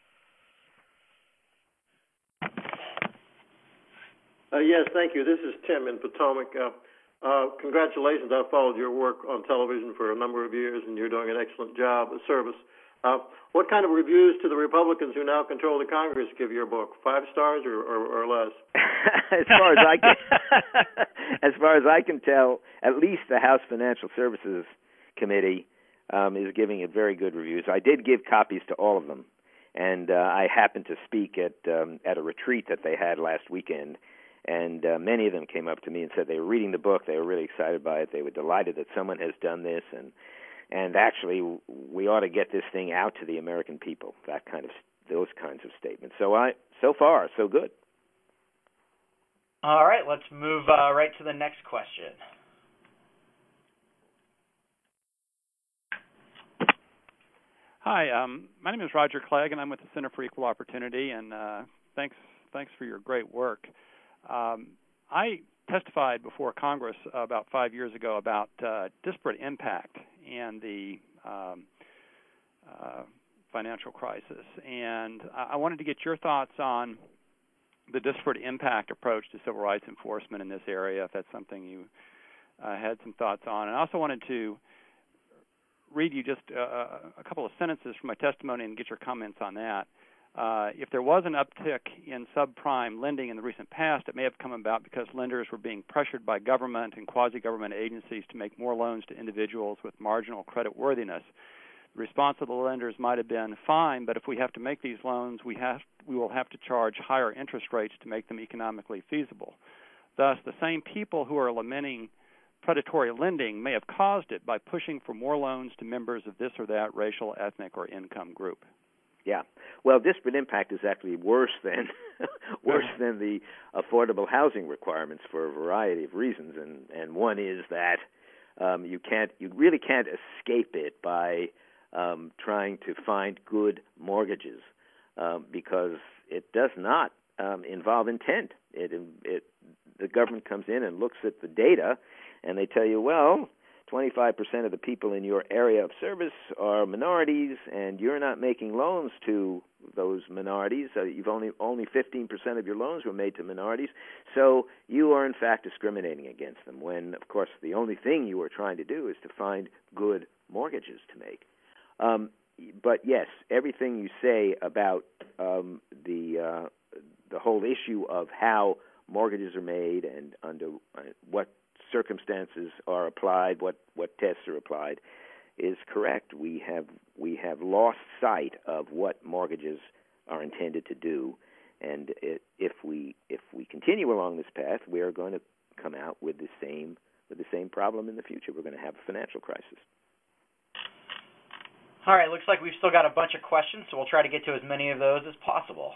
Uh, yes, thank you. This is Tim in Potomac. Uh, uh, congratulations. I've followed your work on television for a number of years, and you're doing an excellent job of service. Uh, what kind of reviews to the Republicans who now control the Congress give your book? Five stars or, or, or less? as far as I can, as far as I can tell, at least the House Financial Services Committee um, is giving it very good reviews. I did give copies to all of them, and uh, I happened to speak at um, at a retreat that they had last weekend. And uh, many of them came up to me and said they were reading the book. They were really excited by it. They were delighted that someone has done this. And and actually, we ought to get this thing out to the American people, that kind of, those kinds of statements. So I, so far, so good. All right, let's move uh, right to the next question. Hi, um, my name is Roger Clegg, and I'm with the Center for Equal Opportunity. And uh, thanks, thanks for your great work. Um, I testified before Congress about five years ago about uh, disparate impact and the um, uh, financial crisis, and I wanted to get your thoughts on the disparate impact approach to civil rights enforcement in this area, if that's something you uh, had some thoughts on. And I also wanted to read you just uh, a couple of sentences from my testimony and get your comments on that. Uh, if there was an uptick in subprime lending in the recent past, it may have come about because lenders were being pressured by government and quasi-government agencies to make more loans to individuals with marginal credit worthiness. The response of the lenders might have been fine, but if we have to make these loans, we have we will have to charge higher interest rates to make them economically feasible. Thus, the same people who are lamenting predatory lending may have caused it by pushing for more loans to members of this or that racial, ethnic, or income group. Yeah. Well, disparate impact is actually worse than worse than the affordable housing requirements for a variety of reasons, and and one is that um, you can't, you really can't escape it by um, trying to find good mortgages um, because it does not um, involve intent. It it the government comes in and looks at the data, and they tell you, well, twenty-five percent of the people in your area of service are minorities, and you're not making loans to those minorities. Uh, you've only only fifteen percent of your loans were made to minorities, so you are in fact discriminating against them. When, of course, the only thing you are trying to do is to find good mortgages to make. Um, but yes, everything you say about um, the uh, the whole issue of how mortgages are made and under uh, what circumstances are applied, what, what tests are applied, is correct. We have we have lost sight of what mortgages are intended to do, and it, if we if we continue along this path, we are going to come out with the same with the same problem in the future. We're going to have a financial crisis. All right, looks like we've still got a bunch of questions, so we'll try to get to as many of those as possible.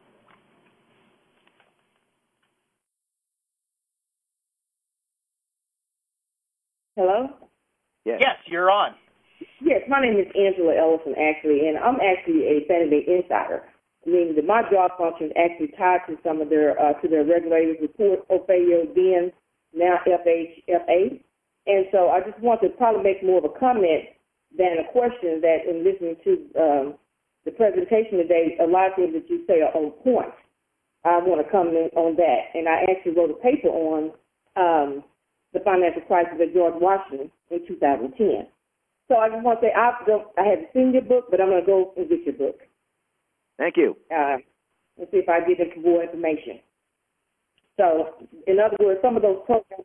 Hello? Yes. Yes, you're on. Yes, my name is Angela Ellison, actually, and I'm actually a Fannie Mae insider, meaning that my job function is actually tied to some of their, uh, to their regulators' report, O F A O, D N, now F H F A. And so I just want to probably make more of a comment than a question that in listening to um, the presentation today, a lot of things that you say are on point. I want to comment on that. And I actually wrote a paper on um, the financial crisis at George Washington in two thousand ten. So I just want to say I don't, I haven't seen your book, but I'm going to go and get your book. Thank you. Uh, and see if I get some more information. So, in other words, some of those programs.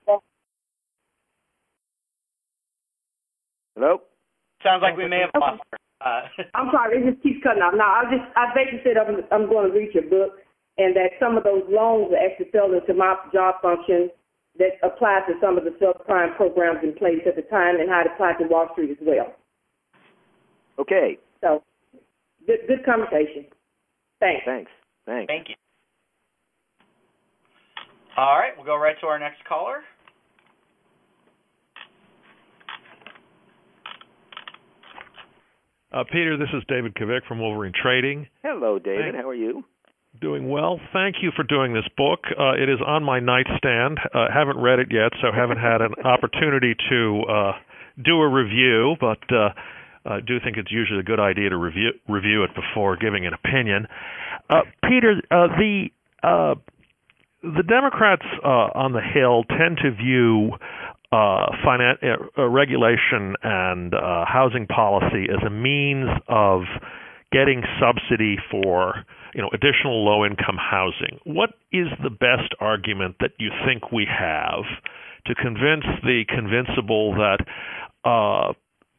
Hello? Sounds like we may have lost her. Uh, I'm sorry, it just keeps cutting off. Now, I just, I basically said I'm, I'm going to read your book, and that some of those loans are actually fell into my job function that applies to some of the subprime programs in place at the time and how it applies to Wall Street as well. Okay. So, good, good conversation. Thanks. Thanks. Thanks. Thank you. All right, we'll go right to our next caller. Uh, Peter, this is David Kavik from Wolverine Trading. Hello, David. Thank- How are you? Doing well. Thank you for doing this book. Uh, it is on my nightstand. Uh, haven't read it yet, so haven't had an opportunity to uh, do a review, but uh, I do think it's usually a good idea to review review it before giving an opinion. Uh, Peter, uh, the uh, the Democrats uh, on the Hill tend to view uh, finan- uh, regulation and uh, housing policy as a means of getting subsidy for, you know, additional low-income housing. What is the best argument that you think we have to convince the convincible that uh,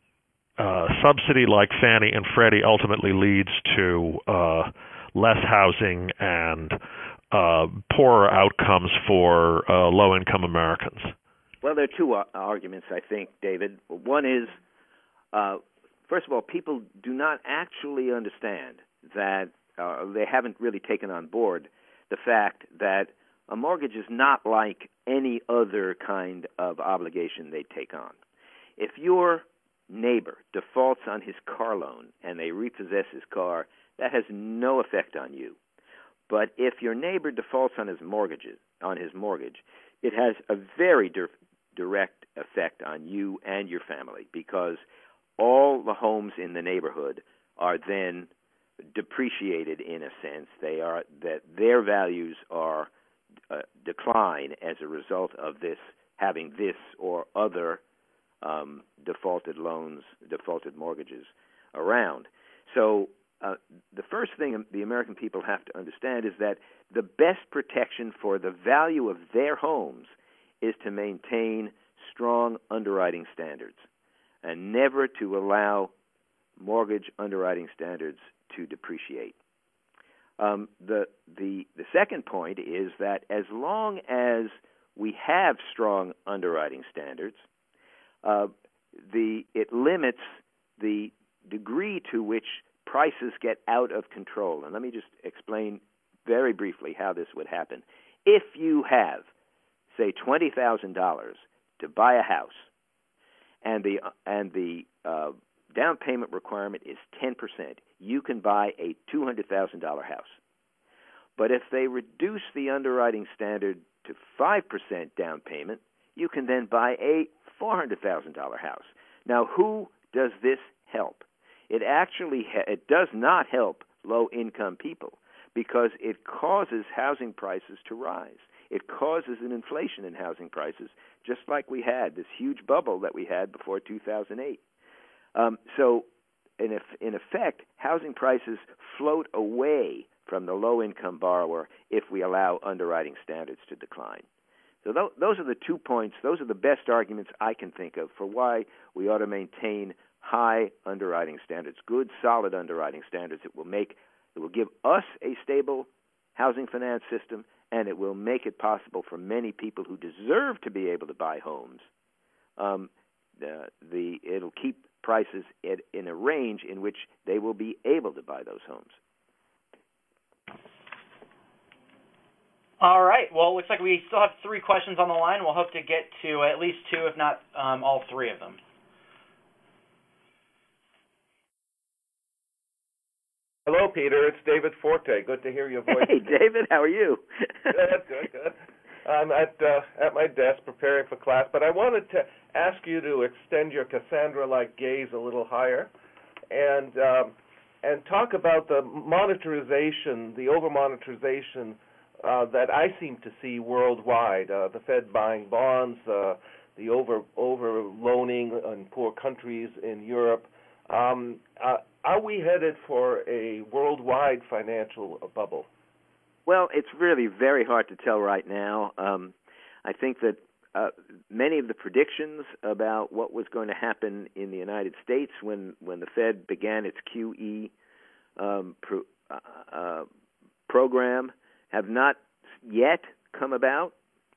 uh, subsidy like Fannie and Freddie ultimately leads to uh, less housing and uh, poorer outcomes for uh, low-income Americans? Well, there are two uh, arguments, I think, David. One is, uh, first of all, people do not actually understand that uh, they haven't really taken on board the fact that a mortgage is not like any other kind of obligation they take on. If your neighbor defaults on his car loan and they repossess his car, that has no effect on you. But if your neighbor defaults on his mortgage, on his mortgage, it has a very di- direct effect on you and your family, because all the homes in the neighborhood are then depreciated in a sense. They are that their values are uh, decline as a result of this, having this or other um, defaulted loans, defaulted mortgages around. So uh, the first thing the American people have to understand is that the best protection for the value of their homes is to maintain strong underwriting standards and never to allow mortgage underwriting standards to depreciate. Um, the, the, the second point is that as long as we have strong underwriting standards, uh, the it limits the degree to which prices get out of control. And let me just explain very briefly how this would happen. If you have, say, twenty thousand dollars to buy a house, and the and the uh, down payment requirement is ten percent, you can buy a two hundred thousand dollars house. But if they reduce the underwriting standard to five percent down payment, you can then buy a four hundred thousand dollars house. Now, who does this help? It actually ha- it does not help low-income people because it causes housing prices to rise. It causes an inflation in housing prices, just like we had this huge bubble that we had before two thousand eight. Um, so, in, eff- in effect, housing prices float away from the low-income borrower if we allow underwriting standards to decline. So th- those are the two points. Those are the best arguments I can think of for why we ought to maintain high underwriting standards, good, solid underwriting standards. It will make, it will give us a stable housing finance system, and it will make it possible for many people who deserve to be able to buy homes. Um, the, the it'll keep prices at, in a range in which they will be able to buy those homes. All right. Well, it looks like we still have three questions on the line. We'll hope to get to at least two, if not um, all three of them. Hello, Peter. It's David Forte. Good to hear your voice. Hey, David. How are you? Good, good, good. I'm at uh, at my desk preparing for class, but I wanted to ask you to extend your Cassandra-like gaze a little higher, and um, and talk about the monetarization, the over-monetarization uh, that I seem to see worldwide. Uh, the Fed buying bonds, uh, the over over loaning in poor countries in Europe. Um, uh, are we headed for a worldwide financial bubble? Well, it's really very hard to tell right now. Um, I think that uh, many of the predictions about what was going to happen in the United States when, when the Fed began its Q E um, pro, uh, uh, program have not yet come about.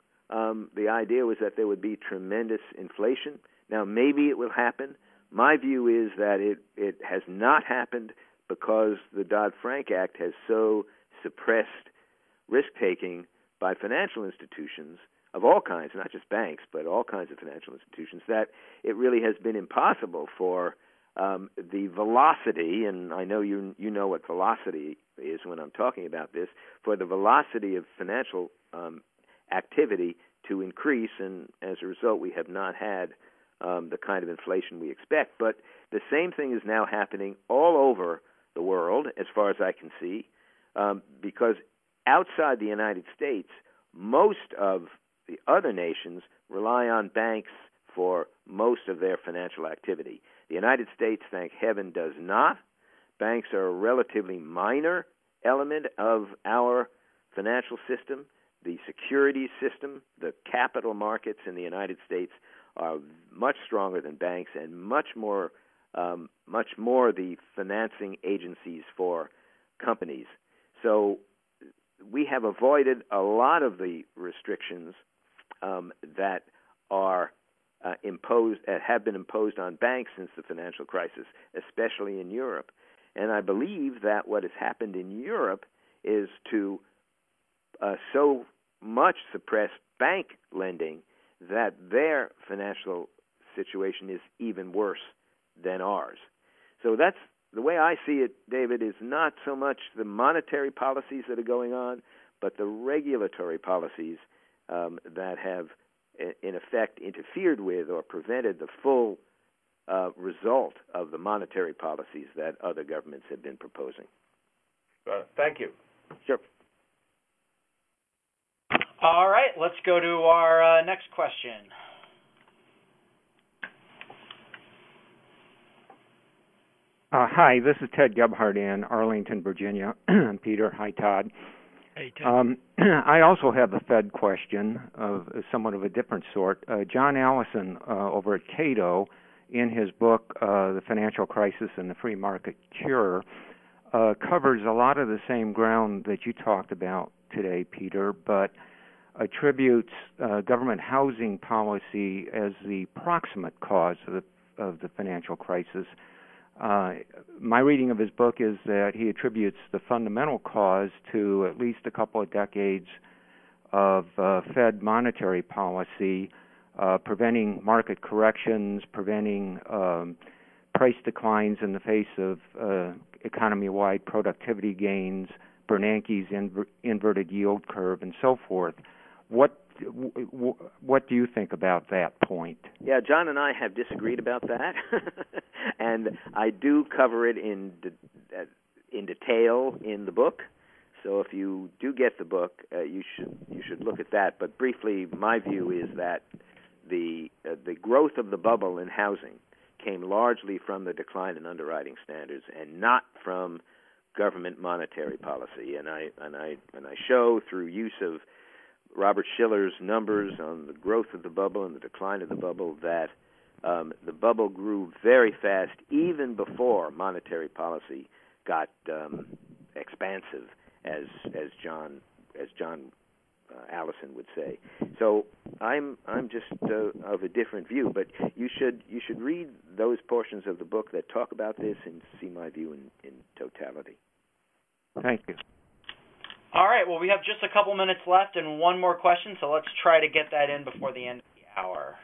Um, the idea was that there would be tremendous inflation. Now, maybe it will happen. My view is that it, it has not happened because the Dodd-Frank Act has so suppressed risk-taking by financial institutions of all kinds, not just banks, but all kinds of financial institutions, that it really has been impossible for um, the velocity, and I know you you know what velocity is when I'm talking about this, for the velocity of financial um, activity to increase, and as a result, we have not had um, the kind of inflation we expect. But the same thing is now happening all over the world, as far as I can see, um, because outside the United States, most of the other nations rely on banks for most of their financial activity. The United States, thank heaven, does not. Banks are a relatively minor element of our financial system. The securities system, the capital markets in the United States are much stronger than banks and much more, um, much more the financing agencies for companies. So we have avoided a lot of the restrictions um, that are uh, imposed, uh, have been imposed on banks since the financial crisis, especially in Europe. And I believe that what has happened in Europe is to uh, so much suppress bank lending that their financial situation is even worse than ours. So that's the way I see it, David, is not so much the monetary policies that are going on, but the regulatory policies um, that have, in effect, interfered with or prevented the full uh, result of the monetary policies that other governments have been proposing. Uh, thank you. Sure. All right, let's go to our uh, next question. Uh, hi, this is Ted Gebhardt in Arlington, Virginia. Peter, hi, Todd. Hey, Ted. Um, I also have a Fed question of somewhat of a different sort. Uh, John Allison uh, over at Cato, in his book, uh, The Financial Crisis and the Free Market Cure, uh, covers a lot of the same ground that you talked about today, Peter, but attributes uh, government housing policy as the proximate cause of the, of the financial crisis. Uh, my reading of his book is that he attributes the fundamental cause to at least a couple of decades of uh, Fed monetary policy, uh, preventing market corrections, preventing um, price declines in the face of uh, economy-wide productivity gains, Bernanke's inver- inverted yield curve, and so forth. What w- w- what do you think about that point? Yeah, John and I have disagreed about that, and I do cover it in de- in detail in the book. So if you do get the book, uh, you should you should look at that. But briefly, my view is that the uh, the growth of the bubble in housing came largely from the decline in underwriting standards and not from government monetary policy. And I and I and I show through use of Robert Shiller's numbers on the growth of the bubble and the decline of the bubble that um, the bubble grew very fast even before monetary policy got um, expansive, as as John as John uh, Allison would say. So I'm I'm just uh, of a different view, but you should you should read those portions of the book that talk about this and see my view in, in totality. Thank you. All right, well, we have just a couple minutes left and one more question, so let's try to get that in before the end of the hour.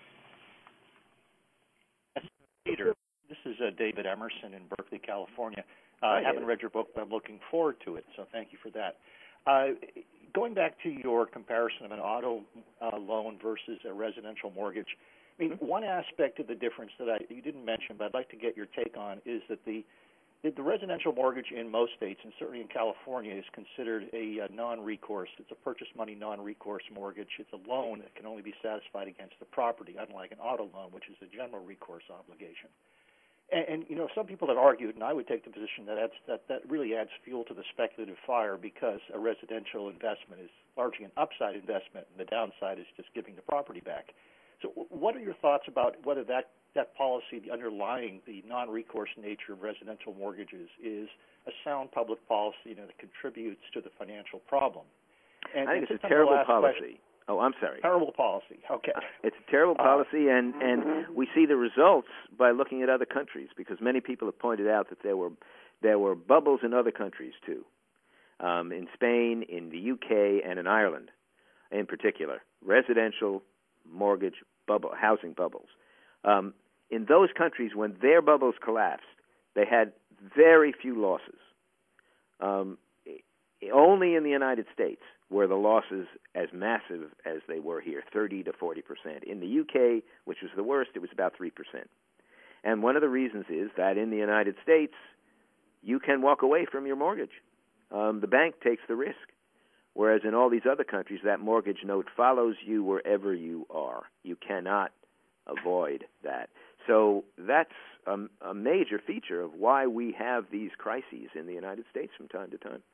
Peter, this is uh, David Emerson in Berkeley, California. Uh, I haven't read your book, but I'm looking forward to it, so thank you for that. Uh, going back to your comparison of an auto uh, loan versus a residential mortgage, I mean, one aspect of the difference that I, you didn't mention, but I'd like to get your take on, is that the The residential mortgage in most states, and certainly in California, is considered a, a non-recourse. It's a purchase money non-recourse mortgage. It's a loan that can only be satisfied against the property, unlike an auto loan, which is a general recourse obligation. And, and you know, some people have argued, and I would take the position that adds, that that really adds fuel to the speculative fire, because a residential investment is largely an upside investment, and the downside is just giving the property back. So what are your thoughts about whether that that policy, the underlying the non-recourse nature of residential mortgages, is a sound public policy, you know, that contributes to the financial problem? And, I think and it's a terrible policy. Question, oh, I'm sorry. Terrible policy. Okay. It's a terrible policy, uh, and, and we see the results by looking at other countries, because many people have pointed out that there were there were bubbles in other countries too, um, in Spain, in the U K, and in Ireland, in particular, residential mortgage bubble, housing bubbles. Um, in those countries, when their bubbles collapsed, they had very few losses. Um, only in the United States were the losses as massive as they were here, thirty to forty percent. In the U K, which was the worst, it was about three percent. And one of the reasons is that in the United States, you can walk away from your mortgage. Um, the bank takes the risk. Whereas in all these other countries, that mortgage note follows you wherever you are. You cannot avoid that. So that's a, a major feature of why we have these crises in the United States from time to time.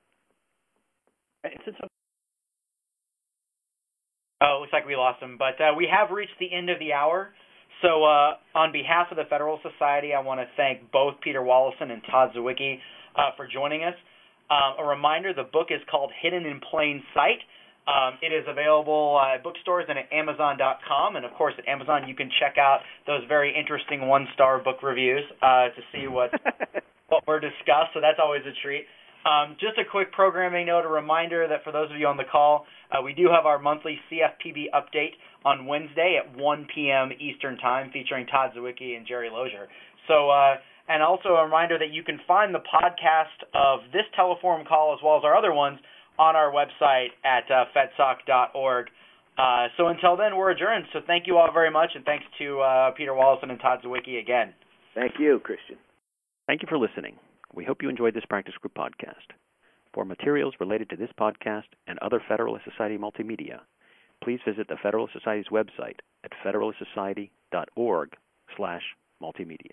Oh, looks like we lost him. But uh, we have reached the end of the hour. So uh, on behalf of the Federalist Society, I want to thank both Peter Wallison and Todd Zywicki uh, for joining us. Um, a reminder, the book is called Hidden in Plain Sight. Um, it is available uh, at bookstores and at Amazon dot com. And, of course, at Amazon you can check out those very interesting one-star book reviews uh, to see what what were discussed. So that's always a treat. Um, just a quick programming note, a reminder that for those of you on the call, uh, we do have our monthly C F P B update on Wednesday at one p.m. Eastern Time, featuring Todd Zywicki and Jerry Lozier. So, uh, and also a reminder that you can find the podcast of this Teleforum call as well as our other ones on our website at uh, fedsoc dot org. Uh, so until then, we're adjourned. So thank you all very much, and thanks to uh, Peter Wallison and Todd Zywicki again. Thank you, Christian. Thank you for listening. We hope you enjoyed this practice group podcast. For materials related to this podcast and other Federalist Society multimedia, please visit the Federalist Society's website at federalist society dot org slash multimedia.